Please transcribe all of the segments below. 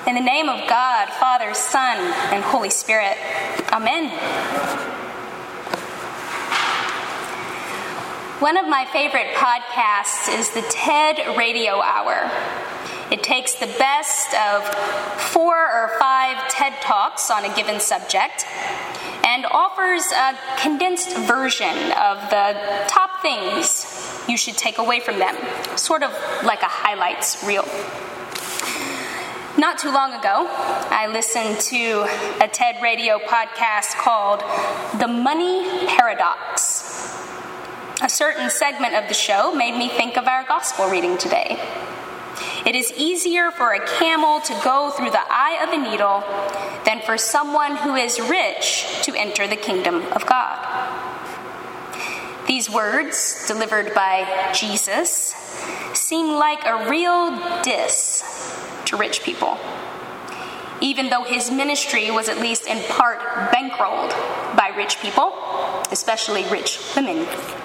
In the name of God, Father, Son, and Holy Spirit. Amen. One of my favorite podcasts is the TED Radio Hour. It takes the best of 4 or 5 TED Talks on a given subject and offers a condensed version of the top things you should take away from them, sort of like a highlights reel. Not too long ago, I listened to a TED Radio podcast called The Money Paradox. A certain segment of the show made me think of our gospel reading today. It is easier for a camel to go through the eye of a needle than for someone who is rich to enter the kingdom of God. These words, delivered by Jesus, seem like a real diss to rich people, even though his ministry was at least in part bankrolled by rich people, especially rich women.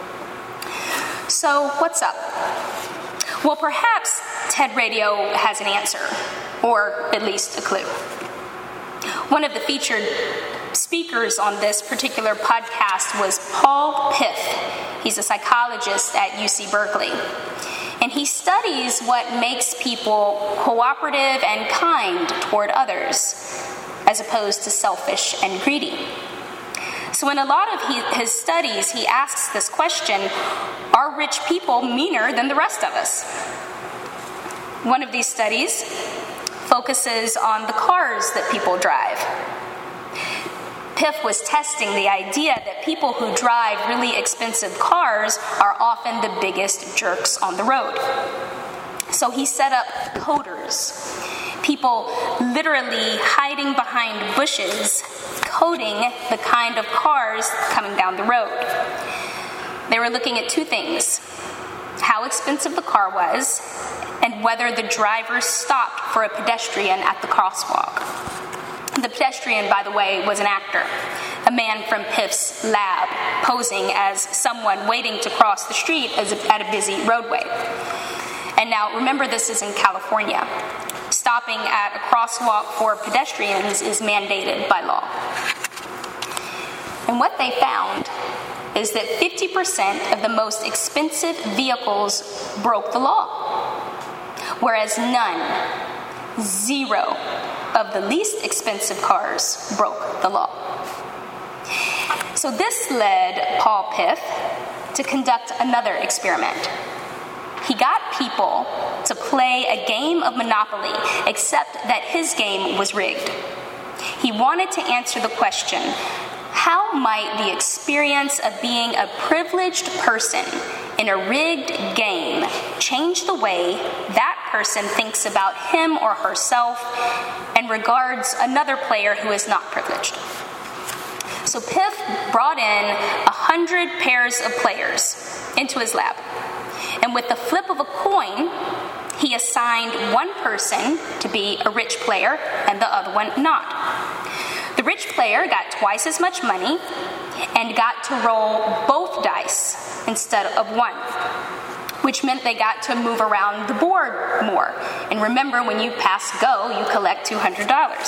So what's up? Well, perhaps TED Radio has an answer, or at least a clue. One of the featured speakers on this particular podcast was Paul Piff. He's a psychologist at UC Berkeley. And he studies what makes people cooperative and kind toward others, as opposed to selfish and greedy. So in a lot of his studies, he asks this question: are rich people meaner than the rest of us? One of these studies focuses on the cars that people drive. Piff was testing the idea that people who drive really expensive cars are often the biggest jerks on the road. So he set up coders, people literally hiding behind bushes, coding the kind of cars coming down the road. They were looking at 2 things: how expensive the car was, and whether the driver stopped for a pedestrian at the crosswalk. The pedestrian, by the way, was an actor, a man from Piff's lab, posing as someone waiting to cross the street at a busy roadway. And now, remember, this is in California. Stopping at a crosswalk for pedestrians is mandated by law. And what they found is that 50% of the most expensive vehicles broke the law, whereas zero of the least expensive cars broke the law. So this led Paul Piff to conduct another experiment. He got people to play a game of Monopoly, except that his game was rigged. He wanted to answer the question: how might the experience of being a privileged person in a rigged game change the way that person thinks about him or herself and regards another player who is not privileged? So Piff brought in 100 pairs of players into his lab. And with the flip of a coin, he assigned one person to be a rich player and the other one not. The rich player got twice as much money and got to roll both dice instead of one, which meant they got to move around the board more. And remember, when you pass go, you collect $200.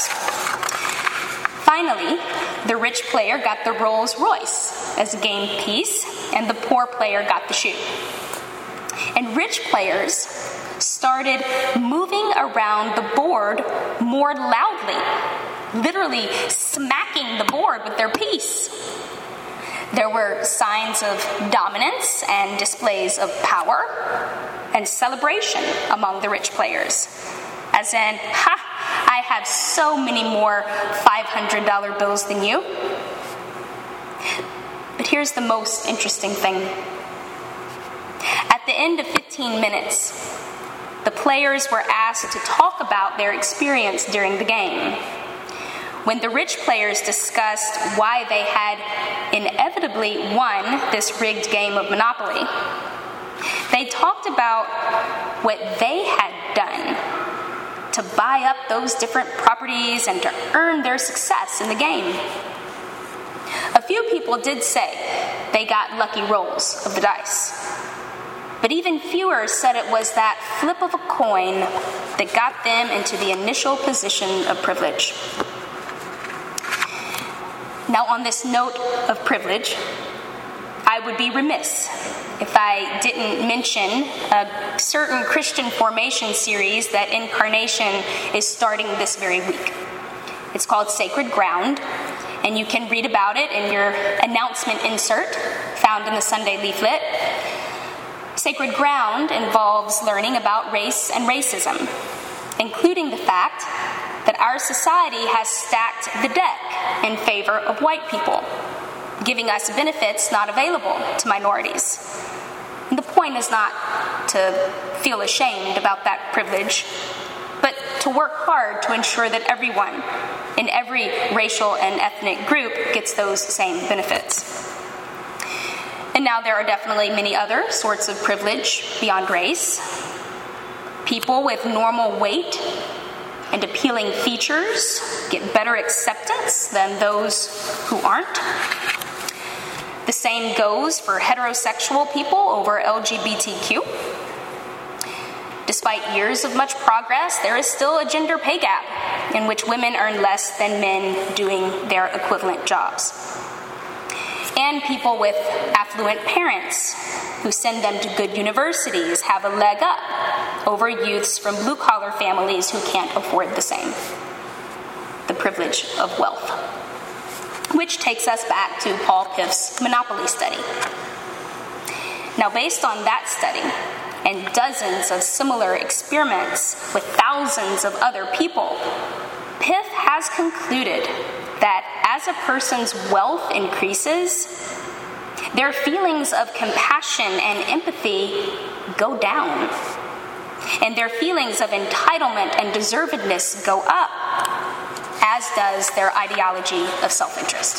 Finally, the rich player got the Rolls Royce as a game piece, and the poor player got the shoe. And rich players started moving around the board more loudly, literally smacking the board with their piece. There were signs of dominance and displays of power and celebration among the rich players. As in, I have so many more $500 bills than you. But here's the most interesting thing. At the end of 15 minutes, the players were asked to talk about their experience during the game. When the rich players discussed why they had inevitably won this rigged game of Monopoly, they talked about what they had done to buy up those different properties and to earn their success in the game. A few people did say they got lucky rolls of the dice. But even fewer said it was that flip of a coin that got them into the initial position of privilege. Now, on this note of privilege, I would be remiss if I didn't mention a certain Christian formation series that Incarnation is starting this very week. It's called Sacred Ground, and you can read about it in your announcement insert found in the Sunday leaflet. Sacred Ground involves learning about race and racism, including the fact that our society has stacked the deck in favor of white people, giving us benefits not available to minorities. And the point is not to feel ashamed about that privilege, but to work hard to ensure that everyone in every racial and ethnic group gets those same benefits. And now there are definitely many other sorts of privilege beyond race. People with normal weight and appealing features get better acceptance than those who aren't. The same goes for heterosexual people over LGBTQ. Despite years of much progress, there is still a gender pay gap in which women earn less than men doing their equivalent jobs. And people with affluent parents who send them to good universities have a leg up over youths from blue-collar families who can't afford the same. The privilege of wealth. Which takes us back to Paul Piff's Monopoly study. Now, based on that study and dozens of similar experiments with thousands of other people, Piff has concluded that as a person's wealth increases, their feelings of compassion and empathy go down, and their feelings of entitlement and deservedness go up, as does their ideology of self-interest.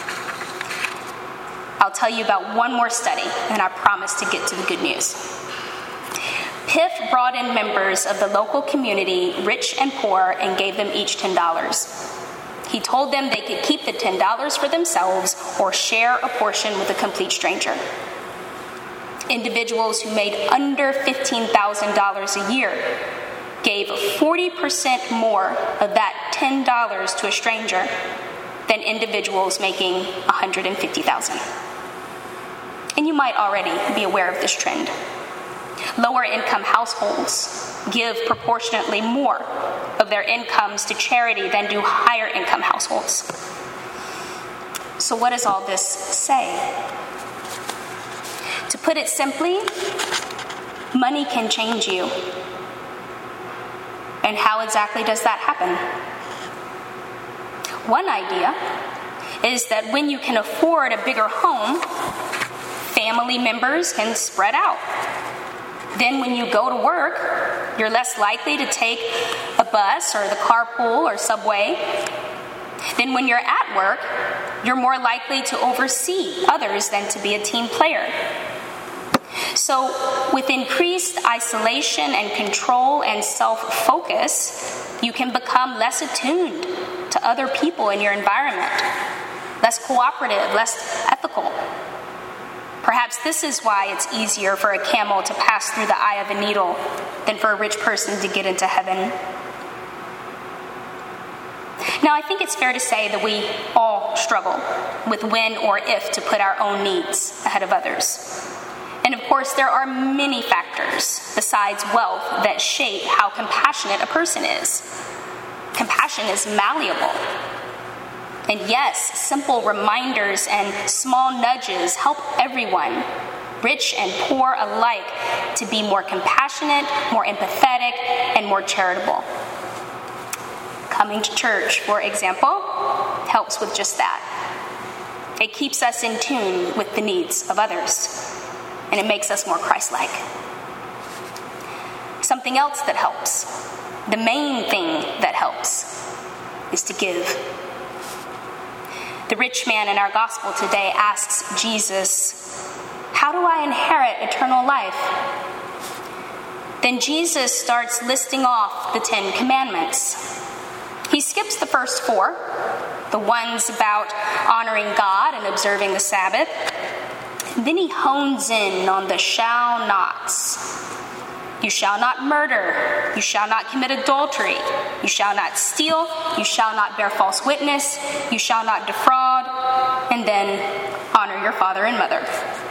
I'll tell you about one more study, and I promise to get to the good news. Piff brought in members of the local community, rich and poor, and gave them each $10. He told them they could keep the $10 for themselves or share a portion with a complete stranger. Individuals who made under $15,000 a year gave 40% more of that $10 to a stranger than individuals making $150,000. And you might already be aware of this trend. Lower income households give proportionately more of their incomes to charity than do higher income households. So what does all this say? To put it simply, money can change you. And how exactly does that happen? One idea is that when you can afford a bigger home, family members can spread out. Then when you go to work, you're less likely to take a bus or the carpool or subway. Then when you're at work, you're more likely to oversee others than to be a team player. So with increased isolation and control and self-focus, you can become less attuned to other people in your environment, less cooperative, less ethical. Perhaps this is why it's easier for a camel to pass through the eye of a needle than for a rich person to get into heaven. Now, I think it's fair to say that we all struggle with when or if to put our own needs ahead of others. And of course, there are many factors besides wealth that shape how compassionate a person is. Compassion is malleable. And yes, simple reminders and small nudges help everyone, rich and poor alike, to be more compassionate, more empathetic, and more charitable. Coming to church, for example, helps with just that. It keeps us in tune with the needs of others, and it makes us more Christ-like. Something else that helps, the main thing that helps, is to give. The rich man in our gospel today asks Jesus, "How do I inherit eternal life?" Then Jesus starts listing off the 10 commandments. He skips the first 4, the ones about honoring God and observing the Sabbath. Then he hones in on the shall nots. You shall not murder. You shall not commit adultery. You shall not steal. You shall not bear false witness. You shall not defraud. And then honor your father and mother.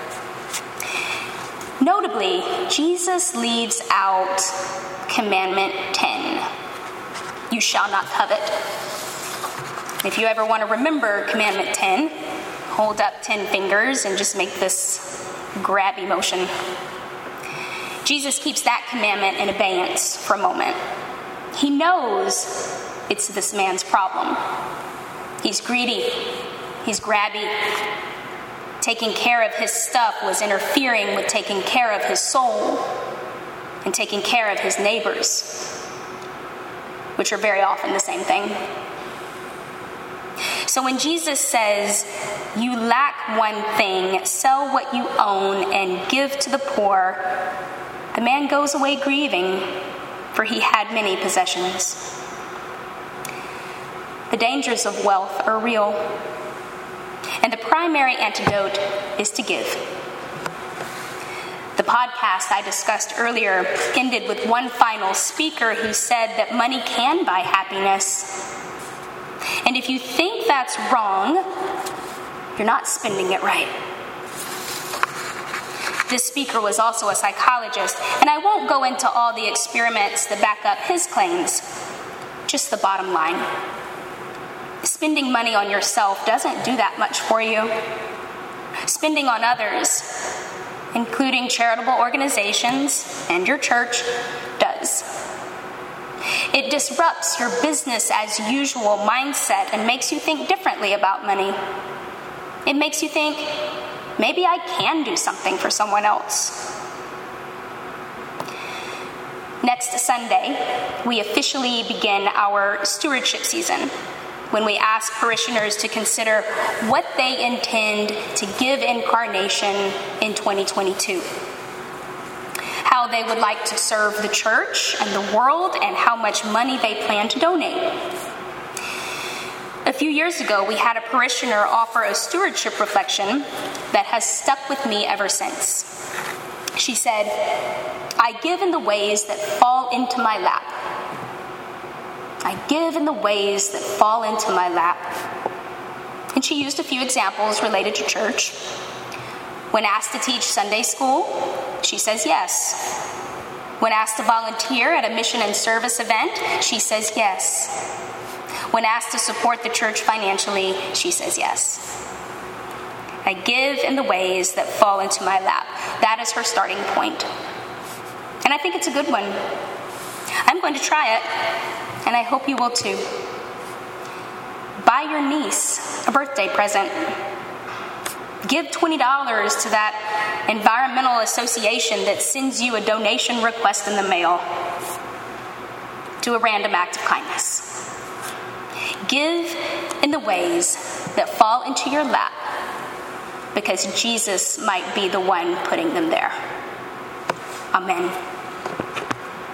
Notably, Jesus leaves out commandment 10. You shall not covet. If you ever want to remember commandment 10, hold up 10 fingers and just make this grabby motion. Jesus keeps that commandment in abeyance for a moment. He knows it's this man's problem. He's greedy. He's grabby. Taking care of his stuff was interfering with taking care of his soul and taking care of his neighbors, which are very often the same thing. So when Jesus says, you lack one thing, sell what you own and give to the poor, the man goes away grieving, for he had many possessions. The dangers of wealth are real, and the primary antidote is to give. The podcast I discussed earlier ended with one final speaker who said that money can buy happiness. And if you think that's wrong, you're not spending it right. This speaker was also a psychologist, and I won't go into all the experiments that back up his claims, just the bottom line. Spending money on yourself doesn't do that much for you. Spending on others, including charitable organizations and your church, does. It disrupts your business as usual mindset and makes you think differently about money. It makes you think, maybe I can do something for someone else. Next Sunday, we officially begin our stewardship season, when we ask parishioners to consider what they intend to give Incarnation in 2022. How they would like to serve the church and the world, and how much money they plan to donate. A few years ago, we had a parishioner offer a stewardship reflection that has stuck with me ever since. She said, I give in the ways that fall into my lap. I give in the ways that fall into my lap. And she used a few examples related to church. When asked to teach Sunday school, she says yes. When asked to volunteer at a mission and service event, she says yes. When asked to support the church financially, she says yes. I give in the ways that fall into my lap. That is her starting point. And I think it's a good one. I'm going to try it, and I hope you will too. Buy your niece a birthday present. Give $20 to that environmental association that sends you a donation request in the mail. Do a random act of kindness. Give in the ways that fall into your lap, because Jesus might be the one putting them there. Amen.